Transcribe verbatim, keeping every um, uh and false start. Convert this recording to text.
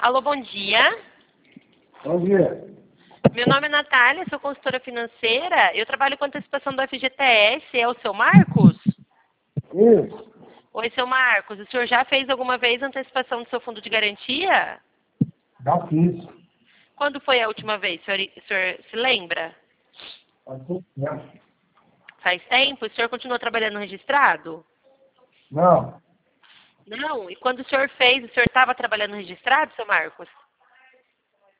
Alô, bom dia. Bom dia. Meu nome é Natália, sou consultora financeira. Eu trabalho com antecipação do F G T S. É o seu Marcos? Isso. Oi, seu Marcos. O senhor já fez alguma vez antecipação do seu fundo de garantia? Já fiz. Quando foi a última vez? O senhor, o senhor se lembra? Faz pouco tempo. Faz tempo? O senhor continua trabalhando registrado? Não. Não. E quando o senhor fez, o senhor estava trabalhando registrado, seu Marcos?